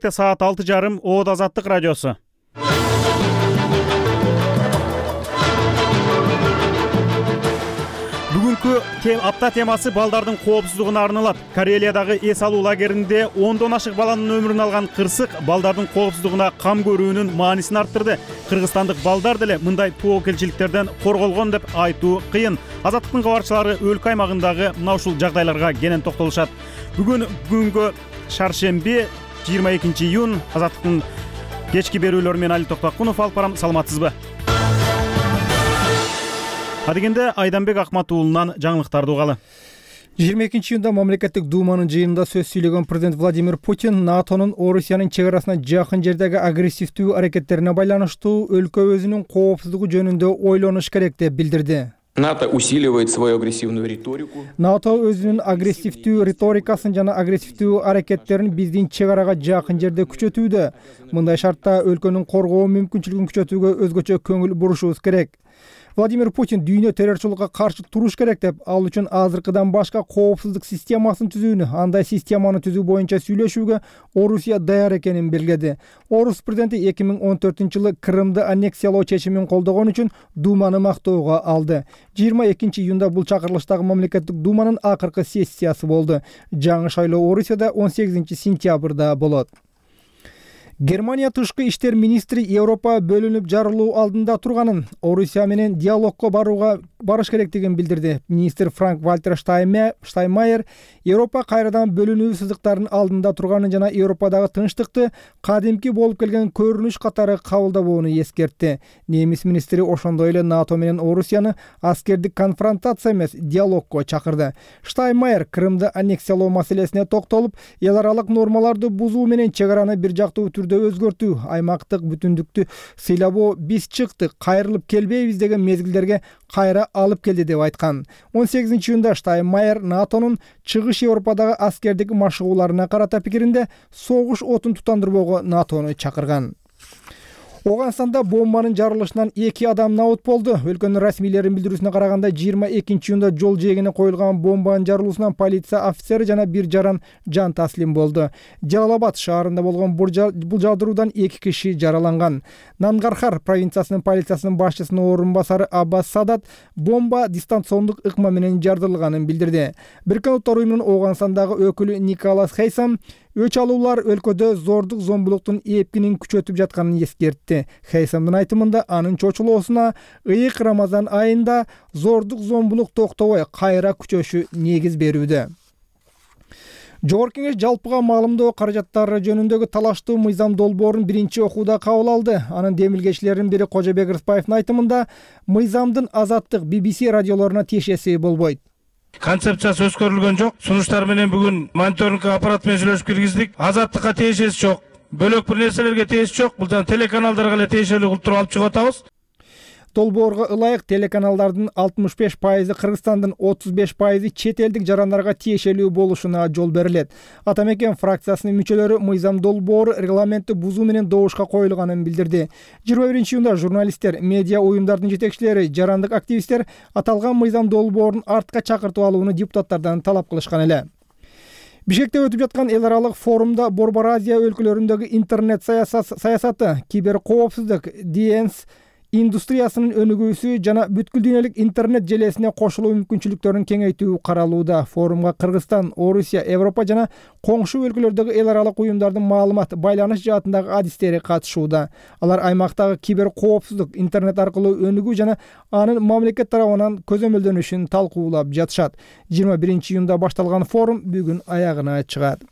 Саат 6:30 Оод Азаттык радиосу. Бүгүнкү апта темасы балдардын коопсуздугуна арналат. Карелиядагы эс алуу лагеринде 10дон ашык баланын өмүрүн алган кырсык балдардын коопсуздугуна кам көрүүнүн маанисин арттырды. Кыргызстандык балдар деле мындай тобокелчиликтерден корголгон деп айтуу кыйын. Азаттыктын кабарчылары өлкө аймагындагы мына ушул жагдайларга кенен токтолушат. Бүгүнгө шаршемби 22 июнь. Азаттыктын кечки берүүлөрү менен Али Токтокунов алып барам. Саламатсызбы? Адегенде Айданбек Акмат уулунан жаңылыктарды угалы. 22 июнда мамлекеттик думанын жыйынында сөз сүйлөгөн президент Владимир Путин НАТОнун Орусиянын чек арасына жакын жердеги агрессивдүү аракеттерине байланыштуу өлкө өзүнүн коопсуздугу жөнүндө ойлонуш керек деп билдирди. НАТО усиливает свою агрессивную риторику. НАТО өзүнүн агрессивдүү риторикасын жана агрессивдүү аракеттерин биздин чек арага жакын жерде күчөтүүдө. Мындай шартта өлкөнүн коргоо мүмкүнчүлүгүн күчөтүүгө өзгөчө көңүл бурушубуз керек. Владимир Путин дүйнө террорчулукка каршы туруш керек деп, ал үчүн азыркыдан башка коопсуздук системасын түзүүнү, андай системаны түзүү боюнча сүйлөшүүгө Орусия даяр экенин белгиледи. Орус президенти 2014-жылы Крымды аннексиялоо чечимин колдогон үчүн Думаны мактоого алды. 22 июнда бул чакырылыштагы мамлекеттик Думанын акыркы сессиясы болду. Жаңы шайлоо Орусияда 18 сентябрда болот. Германия тышкы иштер министри Европа бөлүнүп жарылуу алдында турганын, Орусия менен диалогко барыш керектигин билдирди. Министр Франк-Вальтер Штайнмайер Европа кайрадан бөлүнүү сызыктарынын алдында турганын жана Европадагы тынчтыкты кадимки болуп келген көрүнүш катары кабылдабоону эскертти. Немис министри ошондой эле НАТО менен Орусияны аскердик конфронтация эмес, диалогко чакырды. Штайнмайер Крымды аннексиялоо маселесине токтолуп, эл аралык нормаларды бузуу менен чек араны бир жактуу өзгөртүү, аймактык бүтүндүктү сыйлабоо биз чыктык, кайрылып келбейбиз деген мезгилдерге кайра алып келди деп айткан. 18 июнда Штайнмайер НАТОнун чыгыш Европадагы аскердик машыгууларына карата пикиринде согуш отун тутандырбоого НАТОну чакырган. Оганстанда бомбанын жарылышынан 2 адам набыт болду. Өлкөнүн расмийлеринин билдирүүсүнө караганда 22 июнда жол жээгине коюлган бомбанын жарылуусунан полиция офицери жана бир жаран жан таслим болду. Жалалабад шаарында болгон бул жалтыруудан 2 киши жараланган. Нангархар провинциясынын полициясынын башчысынын орун басары Аббас Садат бомба дистанциондук ыкма менен жардырылганын билдирди. Бириккен Улуттар уюмунун Оганстандагы өкүлү Николас Хейсам өч алуулар өлкөдө зордук зомбулуктун эпкинин күчөтүп жатканын эскертти. Хейсамдын айтымында анын чочулоосуна ыйык Рамазан айында зордук зомбулук токтобой кайра күчөшү негиз берүүдө. Жогорку Кеңеш жалпыга маалымдоо каражаттары жөнүндөгү талаштуу мыйзам долбоорун биринчи окууда кабыл алды. Анын демилгечилеринин бири Кожобек Рыспаевдин айтымында мыйзамдын Азаттык BBC радиолоруна тиешеси болбойт. Концепциясы өскөрүлгөн жок. Сунуштар менен бүгүн мониторинг аппарат менен сүйлөшүп киргиздик. Азаттыкка тиешеси жок. Бөлөк бир нерселерге тиешеси жок. Бул телеканалдарга эле тиешелүү кылып туруп алып чыгып атабыз. Долбоорго ылайык телеканалдардын 65% Кыргызстандын 35% чет элдик жарандарга тиешелүү болушуна жол берилет. Атамекен фракциясынын мүчөлөрү мыйзам долбоору регламентти бузуу менен добушка коюлганын билдирди. 21 июнда журналисттер, медиа уюмдардын жетекчилери, жарандык активисттер аталган мыйзам долбоорун артка чакыртып алууну депутаттардан талап кылышкан эле. Бишкекте өтүп жаткан эл аралык форумда Борбор Азия өлкөлөрүндөгү интернет саясаты, кибер коопсуздук, DNS индустриясынын өнүгүүсү жана бүткүл дүйнөлүк интернет желесине кошулуу мүмкүнчүлүктөрүн кеңейтүү каралууда. Форумга Кыргызстан, Орусия, Европа жана коңшу өлкөлөрдөгү эл аралык уюмдардын маалымат, байланыш жаатындагы адистери катышууда. Алар аймактагы кибер коопсуздук, интернет аркылуу өнүгүү жана анын мамлекет тарабынан көзөмөлдөнүшүн талкуулап жатышат. 21 июнда башталган форум бүгүн аягына чыгат.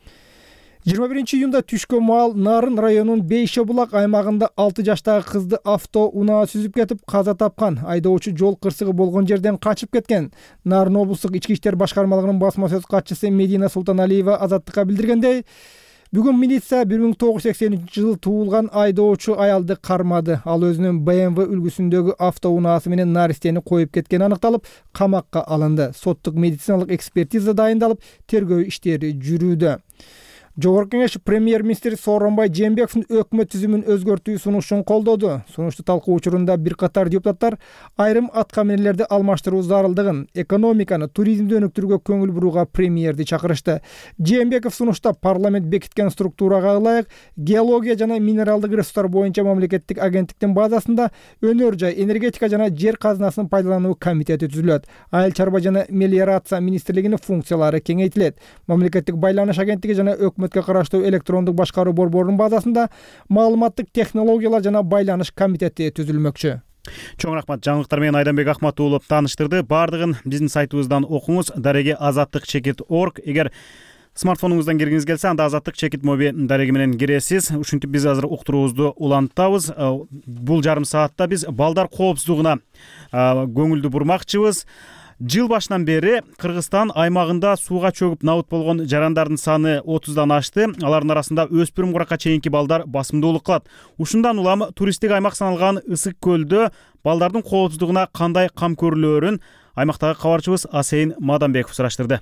21 июнда түшкө маал Нарын районунун Бейшебулак аймагында 6 жаштагы кызды автоунаа сүзүп кетип каза тапкан. Айдоочу жол кырсыгы болгон жерден качып кеткен. Нарын облустук ички иштер башкармалыгынын басма сөз катчысы Медина Султаналиева Азаттыкка билдиргендей, бүгүн милиция 1983-жылы туулган айдоочу аялды кармады. Ал өзүнүн BMW үлгүсүндөгү автоунаасы менен наристени коюп кеткени аныкталып, камакка алынды. Соттук медициналык экспертиза дайындалып, тергөө иштери жүрүүдө. Жогорку Кеңеш премьер-министр Сооронбай Жээнбековдун өкмөт түзүмүн өзгөртүү сунушун колдоду. Сунушту талкуу учурунда бир катар депутаттар айрым аткаминерлерди алмаштыруу зарылдыгын, экономиканы, туризмди өнүктүрүүгө көңүл бурууга премьерди чакырышты. Жээнбеков сунушта парламент бекиткен структурага ылайык геология жана минералдык ресурстар боюнча мамлекеттик агенттиктин базасында өнөр жай, энергетика жана жер казынасын пайдалануу комитети түзүлөт. Айыл чарба жана мелиорация министрлигинин функциялары кеңейтилет. Мамлекеттик байланыш агенттиги жана өкмөткө караштуу электрондук башкаруу борборунун базасында маалыматтык технологиялар жана байланыш комитети түзүлмөкчү. Чоң рахмат. Жаңылыктар менен Айданбек Ахматуулов тааныштырды. Бардыгын биздин сайтыбыздан окуңуз. Дареги azattik.org. Эгер смартфонуңуздан киргиңиз келсе, анда азаттык чекит моби дареги менен киресиз. Ушинтип биз азыр уктуруубузду улантабыз. Бул жарым саатта биз балдар коопсуздугуна көңүлдү бурмакчыбыз. Жыл башынан бери Кыргызстан аймагында сууга чөгүп набыт болгон жарандардын саны 30дан ашты. Алардын арасында өспүрүм куракка чейинки балдар басымдуулук кылат. Ушундан улам туристтик аймак саналган Ысык көлдө балдардын коопсуздугуна кандай кам көрүлөөрүн аймактагы кабарчыбыз Асейин Маданбеков сураштырды.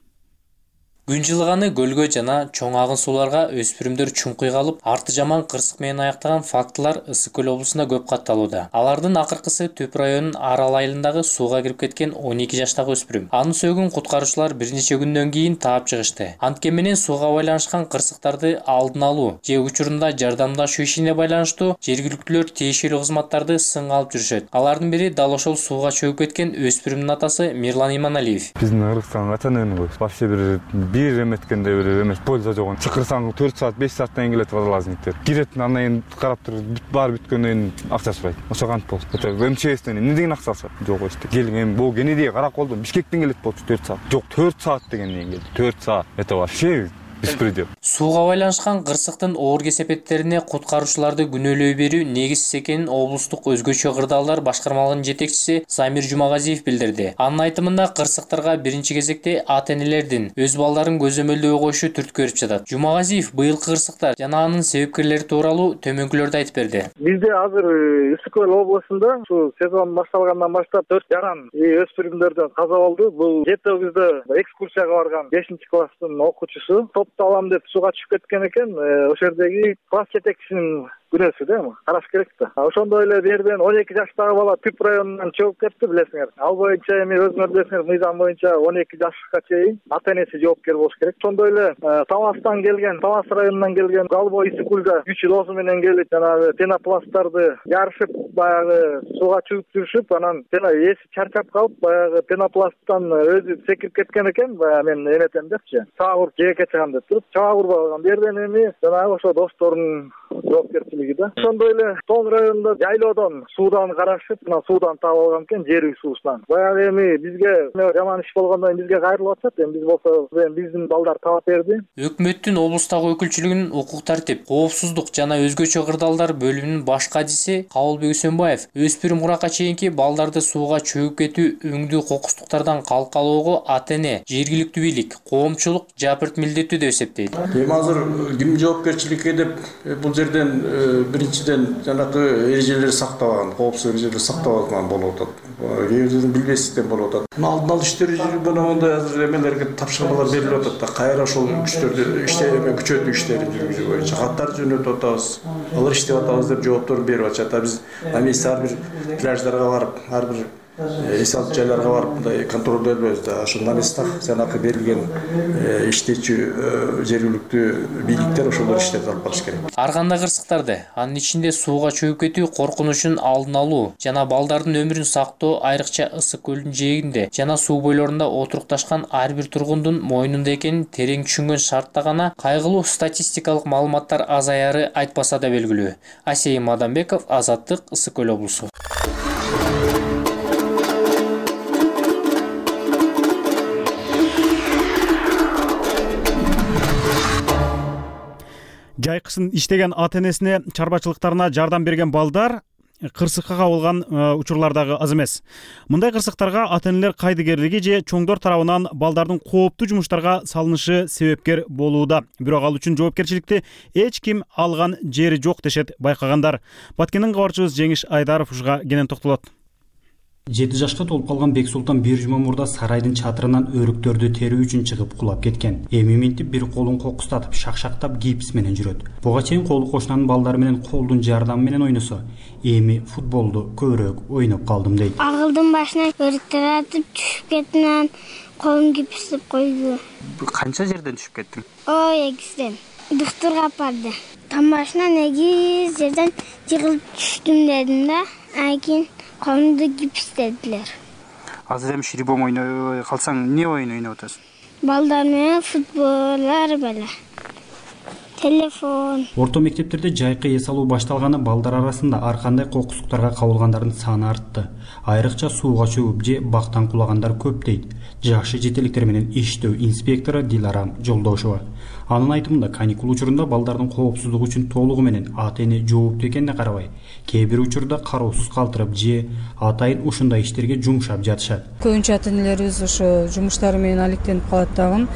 Күн жылыганы көлгө жана чоң агын сууларга өспүрүмдөр чуңкуй калып, арты жаман кырсык менен аяктаган фактылар Ысык көл облусунда көп катталууда. Алардын акыркысы Төп районунун Арал айылындагы сууга кирип кеткен 12 жаштагы өспүрүм. Анын сөөгүн куткаруучулар бир нече күндөн кийин таап чыгышты. Анткени менен сууга байланышкан кырсыктарды алдын алуу же учурунда жардамдашуу ишине байланыштуу жергиликтүүлөр тиешелүү кызматтарды сынга алып жүрүшөт. Алардын бири дал ошол сууга чөгүп кеткен өспүрүмдүн атасы Мирлан Иманалиев. Биздин Кыргызстанга ата-энени вообще бир эметкенде бир эмес польза жок. Чакырсаң 4 саат 5 сааттан келет водолазниктер. Кирет, андан кийин карап туруп баары бүткөндөн кийин акча сурайт. Ошо кантип болот? Это МЧСтен эмне деген акча алса? Жок эсте. Келген бул кенеди караколдон Бишкектен келет болчу 4 саат. Жок 4 саат дегенден келди. 4 саат. Это вообще беспредел. Сууга байланышкан кырсыктын оор кесепеттерине куткаруучуларды күнөөлөй берүү негизсиз экенин облустук өзгөчө кырдаалдар башкармалыгынын жетекчиси Замир Жумагазиев билдирди. Анын айтымында кырсыктарга биринчи кезекте ата-энелердин өз балдарын көзөмөлдөбөй коюшу түрткү берип жатат. Жумагазиев быйылкы кырсыктар жана анын себепкерлери тууралуу төмөнкүлөрдү айтып берди. Бизде азыр Ысык көл облусунда ушу сезон башталгандан баштап 4 жаран өспүрүмдөрдөн каза болду. Бул жетөбүздө экскурсияга барган 5-класстын окуучусу алам деп сууга түшүп кеткен экен. Ошол жердеги класс жетекчисинин күнөөсү да, караш керек да. Ошондой эле берден 12 жаштагы бала Түп районунан чөгүп кетти, билесиңер. Ал боюнча эми өзүңөр билесиңер, мыйзам боюнча 12 жашка чейин ата-энеси жоопкер болуш керек. Ошондой эле Таластан келген, Талас районунан келген Галбой Ысык көлдө күч лозу менен келип, жанагы пенопласттарды жарышып, баягы сууга чыгып жүрүшүп, анан эси чарчап калып, баягы пенопласттан өзү секирип кеткен экен. Баягы мен эметем депчи, саагыр жээкке чыгам деп туруп, чыга урбаган. Берден эми жанагы ошо досторунун жоопкерчилиги да. Ошондой эле Тон районунда жайлоодон суудан карашып, мына суудан таап алган экен, жер үй суусунан. Баягы эми бизге жаман иш болгондон кийин бизге кайрылып атат. Эми биз болсо биздин балдар таап берди. Өкмөттүн облустагы өкүлчүлүгүнүн укук тартип, коопсуздук жана өзгөчө кырдаалдар бөлүмүнүн баш кадиси Кабылбек Үсөнбаев өспүрүм куракка чейинки балдарды сууга чөгүп кетүү өңдүү кокустуктардан калкалоого ата-эне, жергиликтүү бийлик, коомчулук жапырт милдеттүү деп эсептейт. Эми азыр ким жоопкерчиликке деп бул жерден биринчиден жанагы эрежелерди сактабаган, коопсуздук эрежелерди сактабаган болуп атат. Кээ бирден билбестиктен болуп атат. Алдын алуу иштери жүргөн момундай азыр эмелерге тапшырмалар берилип атат да. Кайра ошол күчтөрдү күчөтүү иштерин жүргүзүү боюнча каттар жөнөтүп атабыз. Алар иштеп атабыз деп жооптор берип атышат. Биз на месте ар бир пляждарга барып, ар бир эс алуу жайларга барып мындай контролдойбуз да. Ошо на местах жанагы берилген иштечү жергиликтүү бийликтер ошолор иштерди алып барыш керек. Ар кандай кырсыктарды, анын ичинде сууга чөгүп кетүү коркунучун алдын алуу жана балдардын өмүрүн сактоо айрыкча Ысык көлдүн жээгинде жана суу бойлорунда отурукташкан ар бир тургундун мойнунда экенин терең түшүнгөн шартта гана кайгылуу статистикалык маалыматтар азаяры айтпаса да белгилүү. Асейин Маданбеков, Азаттык, Ысык көл облусу. Жайкысын иштеген ата-энесине чарбачылыктарына жардам берген балдар кырсыкка кабылган учурлардагы аз эмес. Мындай кырсыктарга ата-энелер кайдыгерлиги же чоңдор тарабынан балдардын кооптуу жумуштарга салынышы себепкер болууда. Бирок ал үчүн жоопкерчиликти эч ким алган жери жок дешет байкагандар. Баткендин кабарчыбыз Жеңиш Айдаров ушуга кенен токтолот. 7 жашка толуп калган Бексултан бир жума мурда сарайдын чатырынан өрүктөрдү терүү үчүн чыгып кулап кеткен. Эми минтип бир колун кокустатып, шакшактап гипс менен жүрөт. Буга чейин колу кошунанын балдары менен колдун жардамы менен ойносо, эми футболду көбүрөөк ойноп калдым дейт. Агылдын башына өрүктөр атып түшүп кеттим, колум гипстеп койду. Канча жерден түшүп кеттиң? Эгизден. Доктурга апарды. Тамашынан эгиз жерден жыгылып түштүм дедим да, анан колумду гипстедилер. Азыр эми ширибом ойной калсаң, эмне ойун ойноп атасың? Балдар менен футболдар беле. Телефон. Орто мектептерде жайкы эс алуу башталганы балдар арасында ар кандай кокусуктарга кабылгандардын саны артты. Айрыкча сууга чөгүп же бактан кулагандар көп дейт. Жакшы жетеликтер менен иштөө инспектору Диларам Жолдошова. Анын айтымында каникул учурунда балдардын коопсуздугу үчүн толугу менен ата-эне жооптуу экенине карабай, кээ бир учурда кароосуз калтырып же атайын ушундай иштерге жумшап жатышат. Көбүнчө ата-энелерибиз ошо жумуштары менен алектенип калат дагы.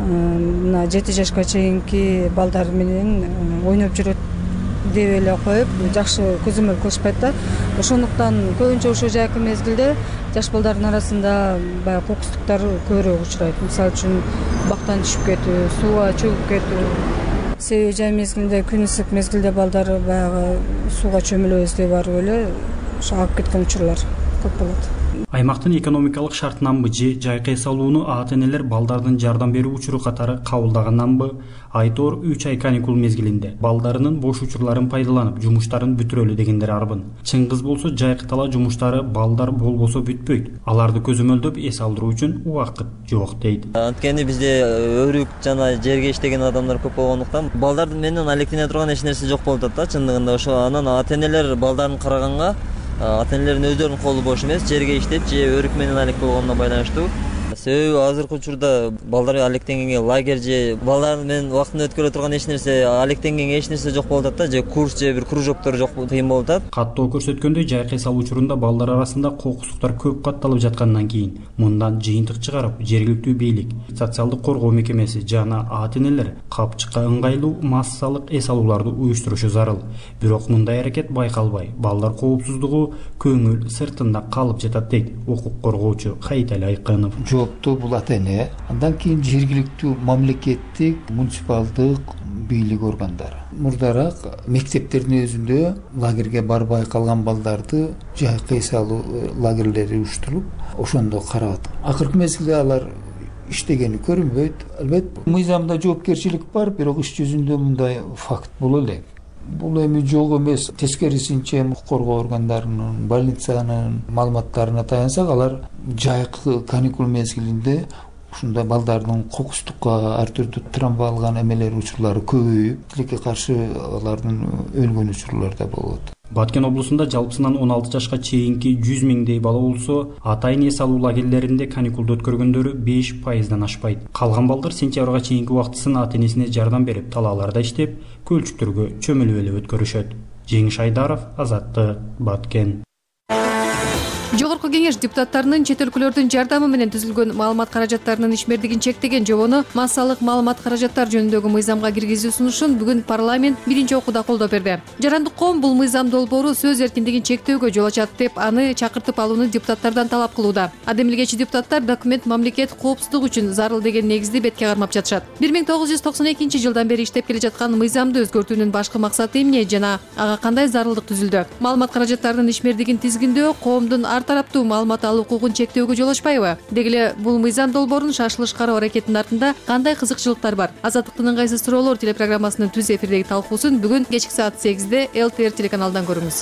Мына 7 жашка чейинки балдар менен ойноп жүрөт деп эле коюп, жакшы көзөмөл кылышпайт да. Ошондуктан көбүнчө ошо жайкы мезгилде жаш балдардын арасында баягы кокустуктар көбүрөөк учурайт. Мисалы үчүн бактан түшүп кетүү, сууга чөгүп кетүү. Себеби жай мезгилинде, күн ысык мезгилде балдар баягы сууга чөмүлөбүз деп барып эле ошо агып кеткен учурлар көп болот. Аймактын экономикалык шартынанбы же жайкы эс алууну ата-энелер балдардын жардам берүү учуру катары кабылдаганданбы, айтор 3 ай каникул мезгилинде балдарынын бош учурларын пайдаланып жумуштарын бүтүрөлү дегендер арбын. Чын кыз болсо жайкы тала жумуштары балдар болбосо бүтпөйт. Аларды көзөмөлдөп эс алдыруу үчүн убакыт жок дейт. Анткени бизде өрүк жана жерге иштеген адамдар көп болгондуктан балдар менен алектене турган эч нерсе жок болуп атат да, чындыгында ошо. Анан ата-энелер балдарын караганга ата-энелердин өздөрүнүн колу бош эмес, жерге иштеп же өрүк менен алек болгонуна байланыштуу. Себеби азыркы учурда балдар алектенгенге лагерь же балдар менен убактын өткөрө турган эч нерсе, алектенгенге эч нерсе жок болуп атат да, же курс же бир кружоктор жок, кыйын болуп атат. Каттоо көрсөткөндөй жайкы эс алуу учурунда балдар арасында кокусуктар көп катталып жаткандан кийин мындан жыйынтык чыгарып, жергиликтүү бийлик, социалдык коргоо мекемеси жана ата-энелер капчыкка ыңгайлуу массалык эс алууларды уюштурушу зарыл. Бирок мындай аракет байкалбай, балдар коопсуздугу көңүл сыртында калып жатат дейт укук коргоочу Хайтали Айкынов. Бул ата-эне, андан кийин жергиликтүү мамлекеттик, муниципалдык бийлик органдары. Мурдараак мектептердин өзүндө лагерге барбай калган балдарды жайкы эс алуу лагерлери уюштуруп, ошондо карап. Акыркы мезгилде алар иштегени көрүнбөйт. Албетте, мыйзамда жоопкерчилик бар, бирок иш жүзүндө мындай факт боло элек. Бул эми жок эмес, тескерисинче коргоо органдарынын, больницанын маалыматтарына таянсак, алар жайкы каникул мезгилинде ушундай балдардын кокустукка ар түрдүү травма алган эмелер учурлары көбөйүп, тилекке каршы алардын өлгөн учурлары да болот. Баткен облусунда жалпысынан 16 жашка чейинки 100 миңдей бала болсо, атайын эс алуу лагерлеринде каникулду өткөргөндөрү 5%дан ашпайт. Калган балдар сентябрга чейинки убактысын ата-энесине жардам берип, талааларда иштеп, көлчүктөргө чөмүлүп эле өткөрүшөт. Жеңиш Айдаров, Азаттык, Баткен. Жогорку кеңеш депутаттарынын чет өлкөлөрдүн жардамы менен түзүлгөн маалымат каражаттарынын ишмердигин чектеген жобону массалык маалымат каражаттар жөнүндөгү мыйзамга киргизүү сунушун бүгүн парламент биринчи окууда колдоп берди. Жарандык коом бул мыйзам долбоору сөз эркиндигин чектөөгө жол ачат деп аны чакыртып алууну депутаттардан талап кылууда. Адемилгечи депутаттар документ мамлекет коопсуздугу үчүн зарыл деген негизди бетке кармап жатышат. 1992 жылдан бери иштеп келе жаткан мыйзамды өзгөртүүнүн башкы максаты эмне жана ага кандай зарылдык түзүлдү? Маалымат каражаттарынын ишмердигин тизгиндөө коомдун ар тараптуу маалымат алуу укугун чектөөгө жол ачпайбы? Деги эле бул мыйзам долбоорун шашылыш кароо аракетинин артында кандай кызыкчылыктар бар? Азаттыктын ыңгайсыз суроолор телепрограммасынын түз эфирдеги талкуусун бүгүн кечки саат 8-де ЛТР телеканалдан көрүңүз.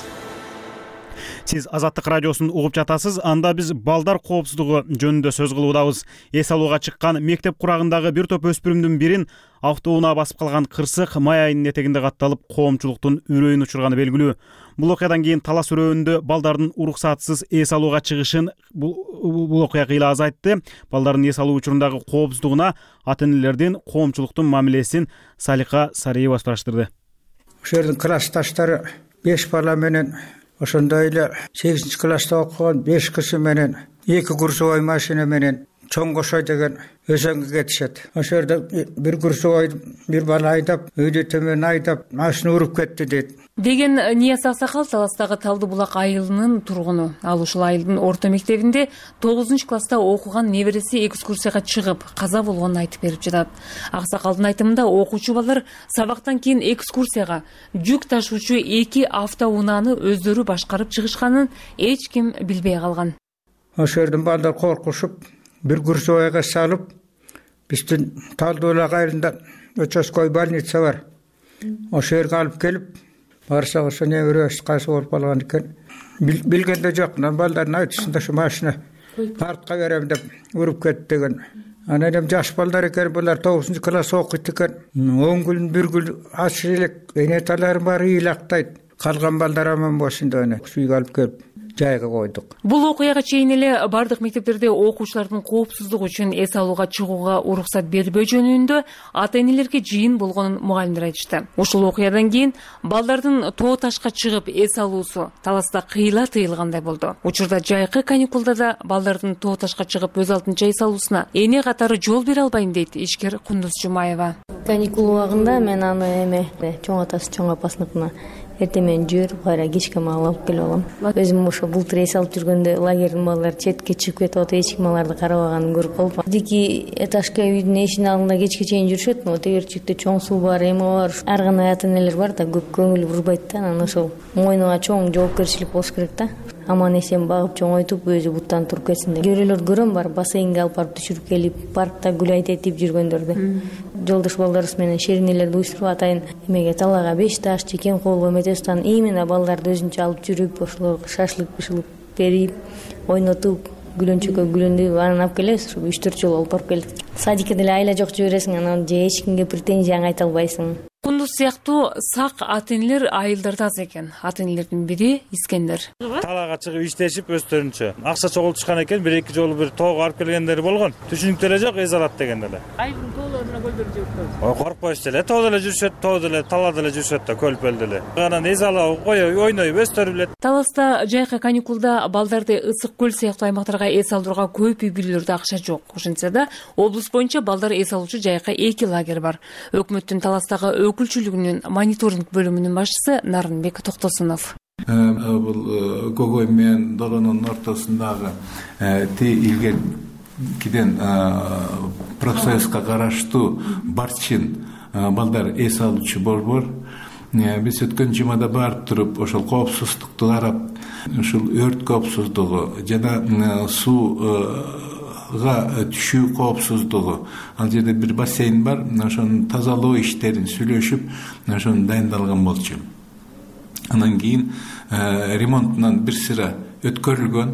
Сиз Азаттык радиосун угуп жатасыз. Анда биз балдар коопсуздугу жөнүндө сөз кылуудабыз. Эс алууга чыккан мектеп курагындагы бир топ өспүрүмдүн бирин автоунаа басып калган кырсык май айынын этегинде катталып, коомчулуктун үрөйүн учурганы белгилүү. Бул окуядан кийин Талас өрөөнүндө балдардын уруксатсыз эс алууга чыгышын бул окуя кыйла азайтты. Балдардын эс алуу учурундагы коопсуздугуна ата-энелердин, коомчулуктун мамилесин Салика Сариева сураштырды. Ошол жердин классташтары 5 бала менен, ошондой эле 8-класста окуган 5 кызы менен, 2 курсовой машина менен чоң кошой деген өзөнгө кетишет. Ошол жерде бир курсу ойдуп, бир бала айдап, үйдө төмөн айдап, машина уруп кетти дейт. Деген Нияз Аксакал Таластагы Талды булак айылынын тургуну. Ал ушул айылдын орто мектебинде 9-класста окуган небереси экскурсияга чыгып, каза болгонун айтып берип жатат. Аксакалдын айтымында окуучу балдар сабактан кийин экскурсияга жүк ташуучу 2 автоунааны өздөрү башкарып чыгышканын эч ким билбей калган. Ошол жерден балдар коркушуп, бир курсовойго салып, биздин Талды булак айылында участкой больница бар. Ошол жерге алып келип, барсак ошо неберебиз кайсы болуп калган экен. Билгенде жок, балдардын айтышында ошо машина артка берем деп уруп кетти деген. Анан эми жаш балдар экен, булар 9-класс окуйт экен. 10 күн, 1 күн аш элек, энеталарым баары ыйлактайт. Калган балдар аман болсун деп сүйгө алып келип жайга койдук. Бул окуяга чейин эле бардык мектептерде окуучулардын коопсуздугу үчүн эс алууга чыгууга уруксат бербөө жөнүндө ата-энелерге жыйын болгонун мугалимдер айтышты. Ушул окуядан кийин балдардын тоо ташка чыгып эс алуусу Таласта кыйла тыйылгандай болду. Учурда жайкы каникулда да балдардын тоо ташка чыгып өз алдынча эс алуусуна эне катары жол бере албайм дейт ишкер Кундуз Жумаева. Каникул убагында мен аны чоң атасы чоң апасыныкына эртең менен жиберип кайра кечке мага алып келип алам. Өзүм ошо былтыр эс алып жүргөндө лагердин балдары четке чыгып кетип атып, эч ким аларды карабаганын көрүп калып. Дики этажка үйдүн эшигинин алдында кечке чейин жүрүшөт. Тегерчикте чоң суу бар, эме бар. Ар кандай ата-энелер бар да көп көңүл бурбайт да. Анан ошол мойнуна чоң жоопкерчилик болуш керек да. Аман эсен багып чоңойтуп өзү буттан туруп кетсин деп. Көрөлөр көрөм бар, бассейнге алып барып түшүрүп келип, паркта гулять этип жүргөндөрдү. Жолдош балдарыбыз менен шеринелерди уюштуруп атайын эмеге талаага 5 таш, чекен колго метестан именно балдарды өзүнчө алып жүрүп, ошолорго шашлык бышылык берип, ойнотуп, гүлөнчөккө гүлөндүп, анан алып келебиз. 3-4 жолу алып барып келдик. Садикке деле айла жок жибересиң, анан же эч кимге претензияң айта албайсың. Кундуз сыяктуу сак ата-энелер айылдарда аз экен. Ата-энелердин бири Искендер. Талаага чыгып иштешип өздөрүнчө акча чогултушкан экен, 1-2 жолу бир тоого алып келгендери болгон. Түшүнүктүү эле жок, эс алат дегенде эле. Айылдын тоолоруна көлдөрү жүрүп. Коркпойчу эле, тоодо эле жүрүшөт, тоодо эле, талаада эле жүрүшөт да, көлпөлдө эле. Анан эс алып, ойноюп өздөрү билет. Таласта жайкы каникулда балдарды Ысык көл сыяктуу аймактарга эс алдырууга көп үй бүлөлөрдө акча жок. Ошентсе да, облус боюнча балдар эс алуучу жайкы 2 лагерь бар. Өкмөттүн Таластагы өкүлчүлүгүнүн мониторинг бөлүмүнүн башчысы Нарынбек Токтосунов. Бул Когой менен Долонун ортосундагы илгеркиден профсоюзга караштуу Барчин балдар эс алуучу борбор. Биз өткөн жумада барып туруп, ошол коопсуздукту карап, ушул өрт коопсуздугу жана сууга түшүү коопсуздугу, ал жерде бир бассейн бар, ошонун тазалоо иштерин сүйлөшүп, ошону дайындалган болчу. Анан кийин ремонтунан бир сыра өткөрүлгөн,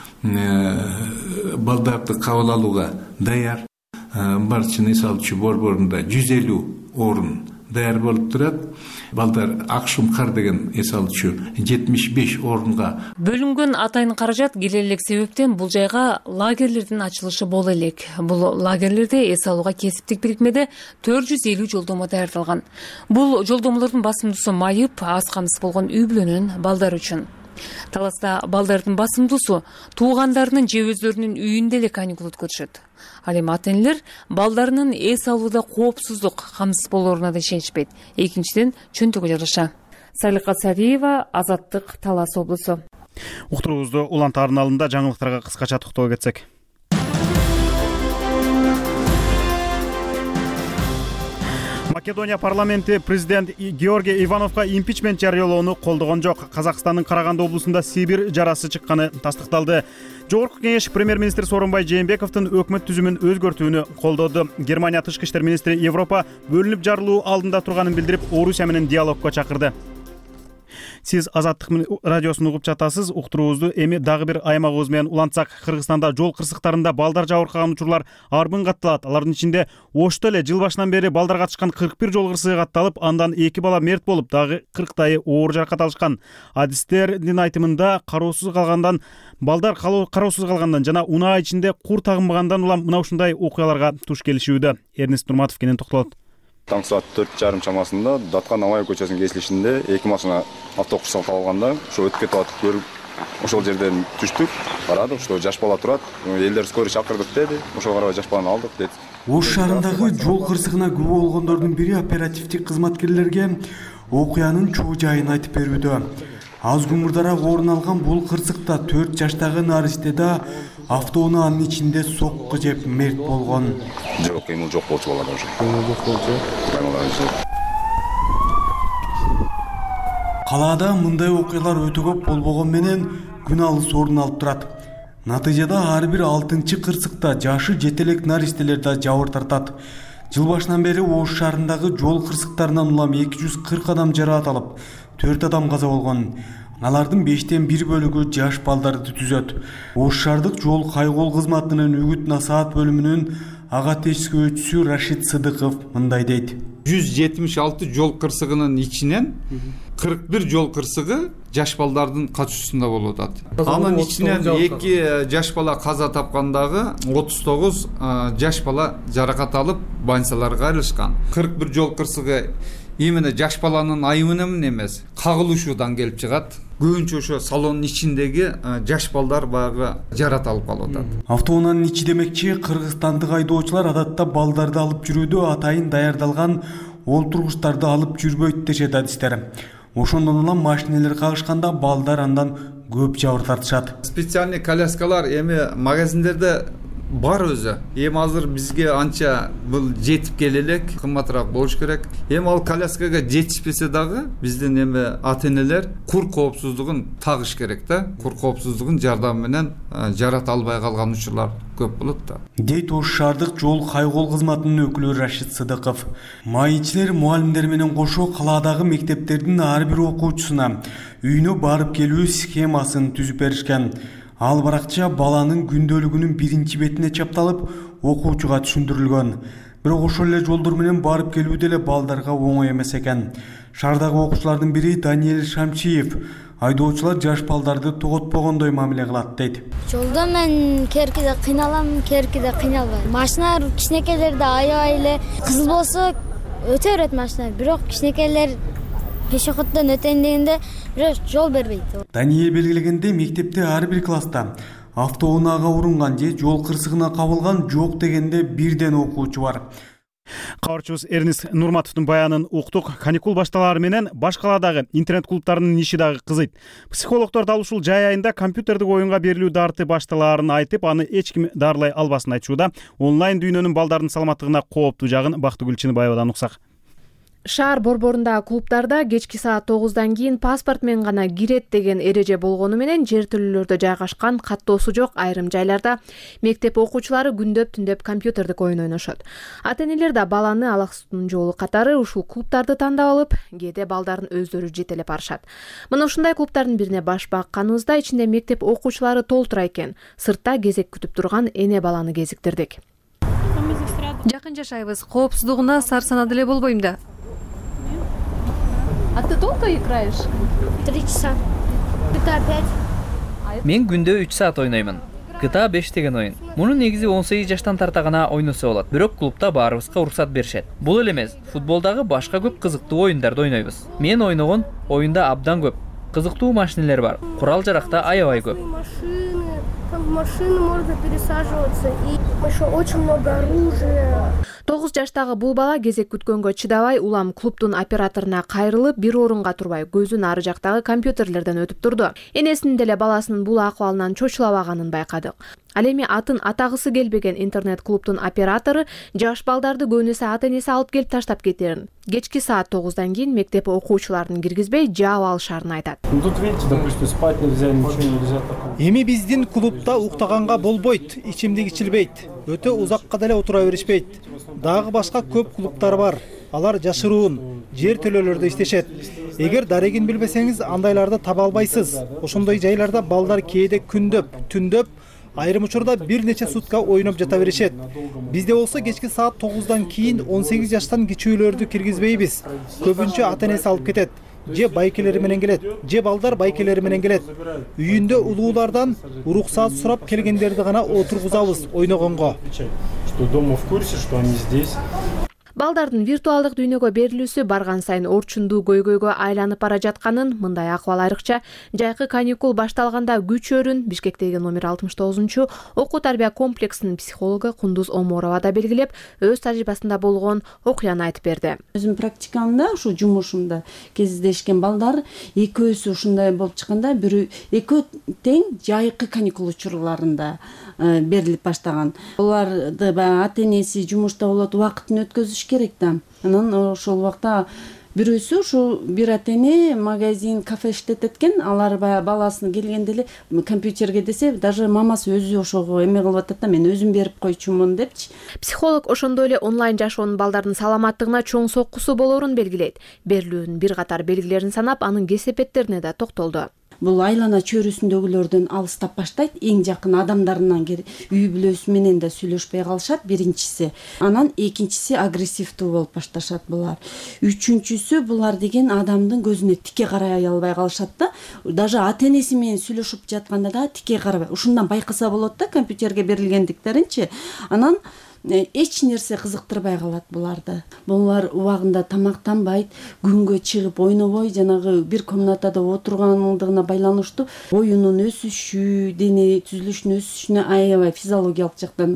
балдарды кабыл алууга даяр. Барчын эс алуучу борборунда 150 орун даяр болуп турат. Балдар Акшумкар деген эс алуучу 75 орунга бөлүнгөн атайын каражат келе элек себептен бул жайга лагерлердин ачылышы боло элек. Бул лагерлерде эс алууга кесиптик бирикмеде 450 жолдомо даярдалган. Бул жолдомолордун басымдуусу майып, аз камсыз болгон үй бүлөнүн балдары үчүн. Таласта балдардын басымдуусу туугандарынын же өздөрүнүн үйүндө эле каникул өткөрүшөт. Ал эми ата-энелер балдарынын эс алууда коопсуздук, камсыз болооруна да ишенишпейт. Экинчиден чөнтөгө жараша. Салика Сариева, Азаттык, Талас облусу. Уктуруубузду Улан тарыналында жаңылыктарга кыскача токтоло кетсек. Македония парламенти президент Георгий Ивановго импичмент жарыялоону колдогон жок. Казакстандын Караганды облусунда Сибир жарасы чыкканы тастыкталды. Жогорку кеңеш премьер-министр Сооронбай Жээнбековдун өкмөт түзүмүн өзгөртүүнү колдоду. Германия тышкы иштер министри Европа бөлүнүп жарылуу алдында турганын билдирип, Орусия менен диалогко чакырды. Сиз Азаттык радиосун угуп жатасыз. Уктуруубузду эми дагы бир аймагыбыз менен улантсак. Кыргызстанда жол кырсыктарында балдар жабыркаган учурлар арбын катталат. Алардын ичинде Ошто эле жыл башынан бери балдарга катышкан 41 жол кырсыгы катталып, андан 2 бала мерт болуп, дагы 40тайы оор жаракат алышкан. Адистердин айтымында балдар кароосуз калгандан жана унаа ичинде кур тагынбагандан улам мына ушундай окуяларга туш келишүүдө. Эрнест Нурматов кенен токтолот. Таң саат 4:30 чамасында Даткан Абай көчөсүнүн кесилишинде 2 машина автобусга кабылганда, ошо өтүп кетип атып көрүп, ошол жерден түштүк, карадык, что жаш бала турат, элдер скорый чакырдык деди, ошого карабай жаш баланы алдык деди. Ош шаарындагы жол кырсыгына күбө болгондордун бири оперативдик кызматкерлерге окуянын чоо жайын айтып берүүдө. Аз күн мурдараак орун алган бул кырсыкта 4 жаштагы наристеда автоунаанын ичинде сокку жеп мерт болгон. Жок, кыймыл жок болчу балада уже. Калаада мындай окуялар өтө көп болбогон менен күн алыс орун алып турат. Натыйжада ар бир 6-чы кырсыкта жашы жете элек наристелер да жабыр тартат. Жыл башынан бери Ош шаарындагы жол кырсыктарынан улам 240 адам жараат алып, 4 адам каза болгон. Алардын 5тен 1 бөлүгү жаш балдарды түзөт. Ош шаардык жол кайгол кызматынын үгүт насаат бөлүмүнүн ага тескөөчүсү Рашид Сыдыков мындай дейт. 176 жол кырсыгынын ичинен 41 жол кырсыгы жаш балдардын катышуусунда болуп атат. Анын ичинен 2 жаш бала каза тапкандагы 39 жаш бала жаракат алып больницаларга кайрылышкан. 41 жол кырсыгы именно жаш баланын айыбынан эмес, кагылышуудан келип чыгат. Көбүнчө ошо салондун ичиндеги жаш балдар багы жарат алып калып атат. Автоунаанын ичи демекчи кыргызстандык айдоочулар адатта балдарды алып жүрүүдө атайын даярдалган олтургучтарды алып жүрбөйт дешет адистер. Ошондон улам машинелер кагышканда балдар андан көп жабыр тартышат. Специальный коляскалар эми магазиндерде бар өзү. Эми азыр бизге анча бул жетип келе элек, кымбатыраак болуш керек. Эми ал коляскага жетишпесе дагы биздин эми ата-энелер кур коопсуздугун тагыш керек да. Кур коопсуздугун жардамы менен жарат албай калган учурлар көп болот да. Дейт Ош шаардык жол кайгол кызматынын өкүлү Рашид Сыдыков. Маичилер мугалимдер менен кошо калаадагы мектептердин ар бир окуучусуна үйүнө барып келүү схемасын түзүп беришкен. Ал баракча баланын күндөлүгүнүн биринчи бетине чапталып, окуучуга түшүндүрүлгөн. Бирок ошол эле жолдор менен барып келүү деле балдарга оңой эмес экен. Шаардагы окуучулардын бири Даниэль Шамчиев айдоочулар жаш балдарды тоготпогондой мамиле кылат дейт. Жолдо мен керкиде кыйналам, керкиде кыйналбайм. Машина кичинекейлерди аябай эле кызыл болсо өтө берет машина, бирок кичинекейлер пешеходдон өтөйүн дегенде бирок жол бербейт. Даниэль белгилегенде мектепте ар бир класста автоунаага урунган же жол кырсыгына кабылган жок дегенде бирден окуучу бар. Кабарчыбыз Эрнис Нурматовдун баянын уктук. Каникул башталары менен баш каладагы интернет клубтарынын иши дагы кызыйт. Психологдор дал ушул жай айында компьютердик оюнга берилүү дарты башталаарын айтып, аны эч ким дарылай албасын айтышууда. Онлайн дүйнөнүн балдардын саламаттыгына кооптуу жагын Бактыгүл Чыныбаевадан уксак. Шаар борборундагы клубтарда кечки саат 9-дан кийин паспорт менен гана кирет деген эреже болгону менен жер тилүүлөрдө жайгашкан каттоосу жок айрым жайларда мектеп окуучулары күндөп түндөп компьютердик оюн ойношот. Ата-энелер да баланы алаксытуунун жолу катары ушул клубтарды тандап алып, кээде балдарын өздөрү жетелеп барышат. Мына ушундай клубтардын бирине баш бакканыбызда ичинде мектеп окуучулары толтура экен. Сыртта кезек күтүп турган эне баланы кезиктирдик. Жакын жашайбыз, коопсуздугуна сар санада эле болбойм да. А ты долго играешь? 3 часа. GTA 5. Мен күндө 3 саат ойноймун. GTA 5 деген оюн. Муну негизи 18 жаштан тарта гана ойносо болот. Бирок клубта баарыбызга уруксат беришет. Бул эле эмес, футболдагы башка көп кызыктуу оюндарды ойнойбуз. Мен ойногон оюнда абдан көп. Кызыктуу машинелер бар. Курал жаракта аябай көп. В машину можно пересаживаться, и еще очень много оружия. 9 жаштагы бул бала кезек күткөнгө чыдабай улам клубдун операторуна кайрылып, бир орунга турбай көзүн ары жактагы компьютерлерден өтүп турду. Энесинин деле баласынын бул акыбалынан чочулабаганын байкадык. Ал эми атын атагысы келбеген интернет клубдун оператору жаш балдарды көбүнесе ата-энеси алып келип таштап кетерин. Кечки саат 9-дан кийин мектеп окуучуларын киргизбей жаап алышарын айтат. Тут видите, допустим, спать нельзя, ничего нельзя. Эми биздин клубда уктаганга болбойт, ичимдик ичилбейт. Өтө узакка деле отура беришпейт. Дагы башка көп клубтар бар. Алар жашыруун, жер төлөөлөрдө иштешет. Эгер дарегин билбесеңиз, андайларды таба албайсыз. Ошондой жайларда балдар кээде күндөп, түндөп, айрым учурда бир нече сутка ойноп жата беришет. Бизде болсо кечки саат 9-дан кийин 18 жаштан кичүүлөрдү киргизбейбиз. Көбүнчө ата-энеси алып кетет. Же байкелери менен келет, же балдар байкелери менен келет. Үйүндө улуулардан уруксаат сурап келгендерди гана отургузабыз ойногонго. Что дома в курсе, что они здесь. Балдардын виртуалдык дүйнөгө берилүүсү барган сайын орчундуу көйгөйгө айланып бара жатканын, мындай акыбал айрыкча жайкы каникул башталганда күчөрүн Бишкектеги номер 69 окуу тарбия комплексинин психологу Кундуз Оморова да белгилеп, өз тажрыйбасында болгон окуяны айтып берди. Өзүм практикамда, ушу жумушумда кездешкен балдар экөөсү ушундай болуп чыкканда, экөө тең жайкы каникул учурларында берилип баштаган. Оларды ата-энеси жумушта болот, убакытын өткөзүш керек да. Анан ошол убакта бирөөсү ушу бир ата-эне магазин, кафе иштетет экен, алар баласын келгенде эле компьютерге десе, даже мамасы өзү ошого эме кылып атат да, мен өзүм берип койчумун депчи. Психолог ошондой эле онлайн жашоонун балдардын саламаттыгына чоң соккусу болоорун белгилейт. Берилүүнүн бир катар белгилерин санап, анын кесепеттерине да токтолду. Бул айлана чөйрөсүндөгүлөрдөн алыстап баштайт, эң жакын адамдарынан үй бүлөсү менен да сүйлөшпөй калышат, биринчиси. Анан экинчиси агрессивдүү болуп башташат булар. Үчүнчүсү булар деген адамдын көзүнө тике карай албай калышат да. Даже ата-энеси менен сүйлөшүп жатканда да тике карабай. Ушундан байкаса болот да, компьютерге берилгендиктеринчи. Анан эч нерсе кызыктырбай калат буларды. Булар убагында тамактанбайт, күнгө чыгып ойнобой, жанагы бир комнатада отургандыгына байланыштуу боюнун өсүшү, дене түзүлүшүнүн өсүшүнө аябай физиологиялык жактан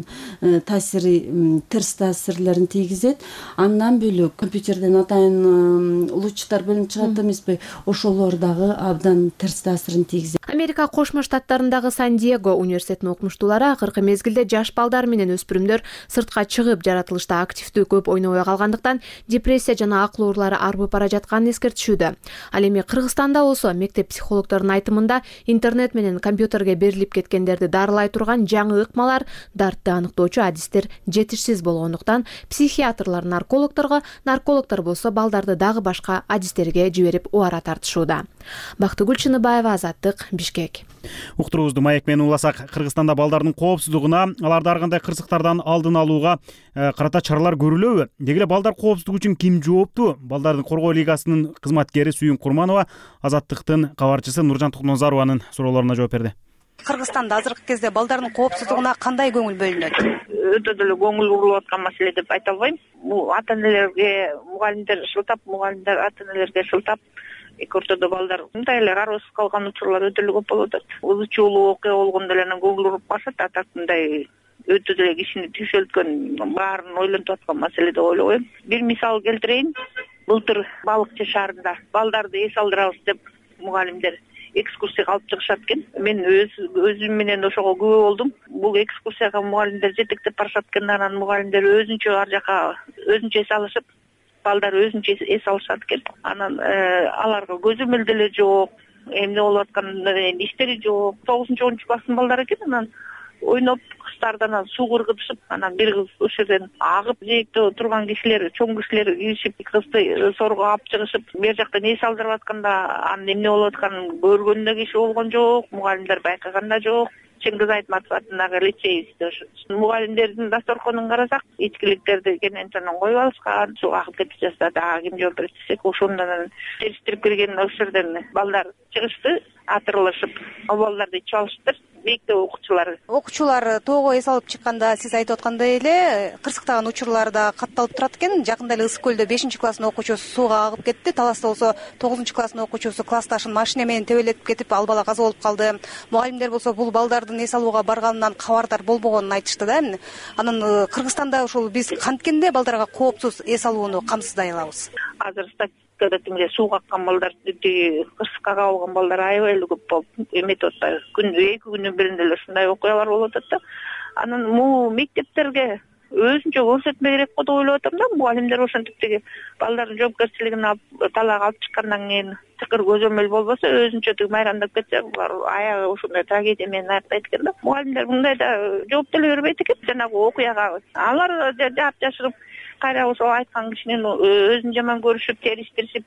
терс таасирлерин тийгизет. Андан бөлөк компьютерден атайын улуучтар бөлүнүп чыгат эмеспи? Ошолор дагы абдан терс таасирин тийгизет. Америка Кошмо Штаттарындагы Сан-Диего университетинин окумуштуулары акыркы мезгилде жаш балдар менен өспүрүмдөр сыртка чыгып жаратылышта активдүү көп ойнобой калгандыктан депрессия жана акыл оорулары арбып бара жатканын эскертишүүдө. Ал эми Кыргызстанда болсо мектеп психологдордун айтымында интернет менен компьютерге берилип кеткендерди дарылай турган жаңы ыкмалар, дартты аныктоочу адистер жетишсиз болгондуктан психиатрлар наркологдор болсо балдарды дагы башка адистерге жиберип убара тартышууда. Бактыгүл Чыныбаева, Азаттык, Бишкек. Уктуруубузду маек менен уласак, Кыргызстанда балдардын коопсуздугуна, аларды ар кандай кырсыктардан алдын алууга карата чаралар көрүлөбү? Деги эле балдар коопсуздугу үчүн ким жоопту? Балдардын коргоо лигасынын кызматкери Сүйүн Курманова Азаттыктын кабарчысы Нуржан Тукнозарованын суроолоруна жооп берди. Кыргызстанда азыркы кезде балдардын коопсуздугуна кандай көңүл бөлүнөт? Өтө деле көңүл бурулуп аткан маселе деп айта албайм. Бул ата-энелерге, мугалимдер шылтап, мугалимдер ата-энелерге шылтап, эки ортодо балдар мындай эле кароосуз калган учурлар өтө эле көп болуп атат. Ылчуулуу окуя болгондо эле анан көңүл буруп калышат, атат мындай өтө деле кишини түйшөлткөн, баарын ойлонтуп аткан маселе деп ойлобойм. Бир мисал келтирейин. Былтыр Балыкчы шаарында балдарды эс алдырабыз деп мугалимдер экскурсияга алып чыгышат экен. Мен өзүм менен ошого күбө болдум. Бул экскурсияга мугалимдер жетектеп барышат экен, анан мугалимдер өзүнчө ар жака өзүнчө эс алышып, балдар өзүнчө эс алышат экен. Анан аларга көзөмөл деле жок, эмне болуп атканын иштери жок. 9-10 класстын балдары экен. Анан ойноп кыштардан суу кыргызышып, анан бир кыз ошол жерден агып, жээкте турган кишилер, чоң кишилер киришип, кызды сорго алып чыгышып, бер жактан эс алдырып атканда анын эмне болуп атканын көргөн да киши болгон жок, мугалимдер байкаган да жок. Чыңгыз Айтматов атындагы лицейибизде мугалимдердин дасторконун карасак, ичкиликтерди кенен коюп алышкан, суу агып кетип жатса дагы ким жооп берет десек, ошондон териштирип кирген ошол жерден балдар чыгышты, атырылышып, ал балдарды ичип алышыптыр. Мектеп Окуучулар тоого эс алып чыкканда сиз айтып аткандай эле кырсыктаган учурлар да катталып турат экен. Жакында эле Ысык көлдө 5-класстын окуучусу сууга агып кетти. Таласта болсо 9-класстын окуучусу классташын машина менен тебелетип кетип, ал бала каза болуп калды. Мугалимдер болсо бул балдардын эс алууга барганынан кабардар болбогонун айтышты да. Анан Кыргызстанда ошол биз канткенде балдарга коопсуз эс алууну камсыздай алабыз? Азыр статистикада сууга аккан балдар, кырсыкка кабылган балдар аябай эле көп болуп эметип атат. Эки күнүн биринде эле ушундай окуялар болуп атат да. Анан могу мектептерге өзүнчө көрсөтмө керек го деп ойлоп атам да. Мугалимдер ошентип тиги балдардын жоопкерчилигин алып талаага алып чыккандан кийин тыкыр көзөмөл болбосо, өзүнчө тиги майрандап кетсе, булар аягы ошондой трагедия менен аяктайт экен да. Мугалимдер мындайда жооп деле бербейт экен жанагы окуяга. Алар жаап жашырып, кайра ошол айткан кишинин өзүн жаман көрүшүп, териштиришип,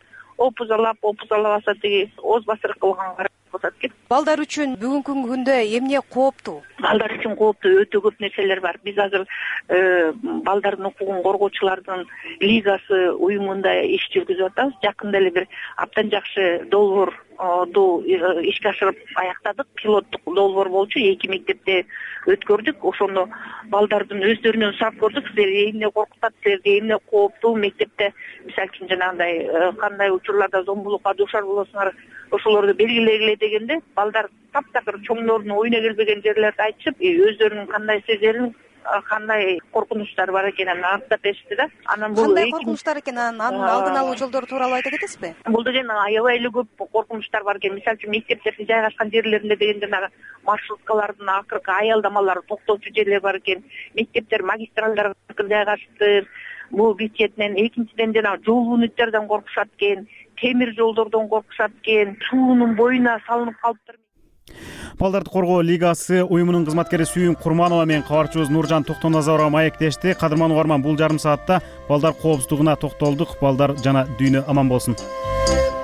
опузалабаса тиги оозбасырык кылганга атат экен. Балдар үчүн бүгүнкү күндө эмне кооптуу? балдар үчүн кооптуу өтө көп нерселер бар. Биз азыр балдардын укугун коргоочулардын лигасы уюмунда иш жүргүзүп атабыз. Жакында эле бир абдан жакшы долбоорду ишке ашырып аяктадык. Пилоттук долбоор болчу, 2 мектепте өткөрдүк. Ошондо балдардын өздөрүнөн сурап көрдүк, силерди эмне коркутат, силерди эмне кооптуу мектепте, мисалы үчүн жанагындай кандай учурларда зомбулукка дуушар болосуңар, ошолорду белгилегиле дегенде балдар таптакыр чоңдордун оюна келбеген жерлерди айтышып, өздөрүнүн кандай сезерин, кандай коркунучтары бар экенин актап беришти да. Анан бул кандай коркунучтар экенин, анын алдын алуу жолдору тууралуу айта кетесизби? Бул деген аябай эле көп коркунучтар бар экен. Мисалы үчүн мектептердин жайгашкан жерлеринде деген жанагы маршруткалардын акыркы аялдамалары токтоочу жерлер бар экен. Мектептер магистралдарга жайгашыптыр. Бул бир четинен, экинчиден жанагы жол үнүттөрдөн коркушат экен, темир жолдордон коркушат экен, суунун боюна салынып калыптыр. Балдарды коргоо лигасы уюмунун кызматкери Сүйүн Курманова менен кабарчыбыз Нуржан Токтоназарова маектешти. Кадырман угарман, бул жарым саатта балдар коопсуздугуна токтолдук. Балдар жана дүйнө аман болсун.